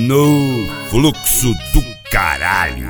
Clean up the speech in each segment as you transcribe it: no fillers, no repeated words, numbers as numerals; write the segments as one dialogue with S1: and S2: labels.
S1: No fluxo do caralho.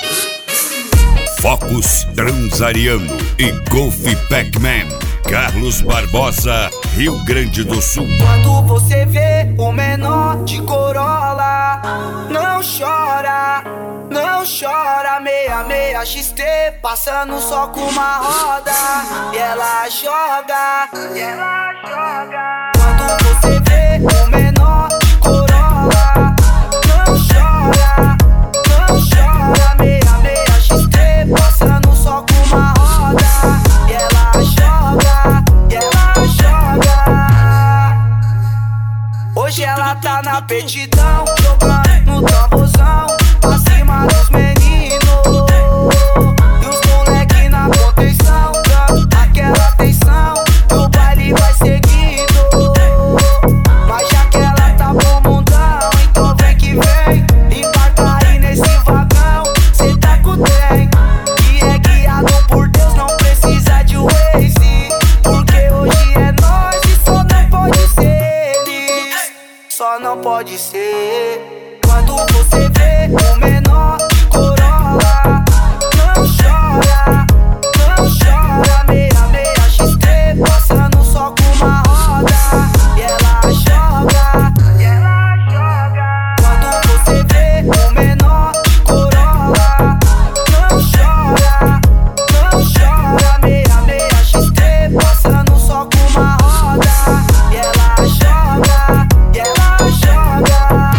S1: Focus Transariano e Golf Pac-Man. Carlos Barbosa, Rio Grande do Sul.
S2: Quando você vê o menor de Corolla, não chora, não chora. 66 XT, passando só com uma roda. E ela joga, e ela joga. Quando você vê o menor de Corolla, não chora, não chora. 66 XT, passando só com uma roda. E ela joga, e ela joga. Hoje ela tá na petidão, jogando no tamborzão, pra cima dos meninos. E os moleque na contenção, dando aquela atenção. O baile vai seguindo, mas já que ela tá pro mundão, então vem que vem. Embarca aí nesse vagão, cê tá com o trem, que é guiado por Deus, não precisa de Waze. Porque hoje é nós e só não pode ser eles, só não pode ser. Quando você vê o menor de Corolla, não chora, não chora. 66 XT, passando só com uma roda. E ela joga, e ela joga. Quando você vê o menor de Corolla, não chora, não chora. 66 XT, passando só com uma roda. E ela joga, e ela joga.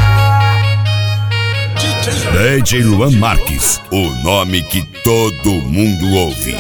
S1: DJ Luan Marques, o nome que todo mundo ouve.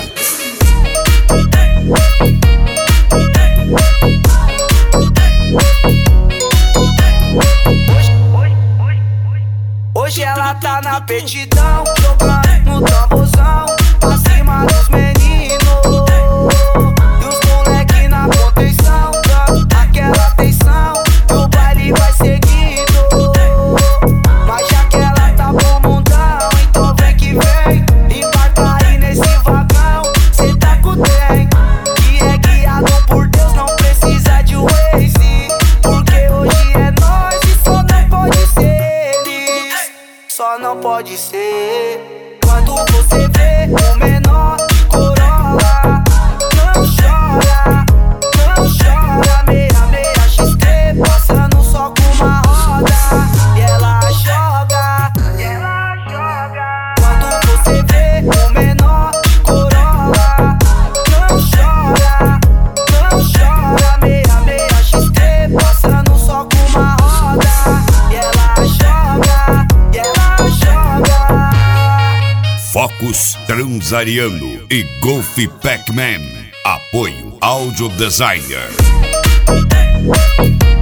S2: Hoje ela tá na petidão, jogando no tamborzão, pra cima dos meninos. E os moleque na contenção, dando aquela atenção. O baile vai seguindo, mas já que ela tá pro mundão, então vem que vem. Embarca aí nesse vagão, cê tá com o trem, que é guiado por Deus, não precisa de Waze. Porque hoje é nós e só não pode ser eles, só não pode ser. Quando você vê o menor de Corolla, não chora, não chora. 66 XT, passando só com uma roda. E ela joga, e ela joga. Quando você vê o menor de Corolla, não chora, não chora. 66 XT, passando só com uma roda. E ela joga, e ela joga.
S1: Focus Transariano e Golf Pac-Man. Apoio Audio Designer.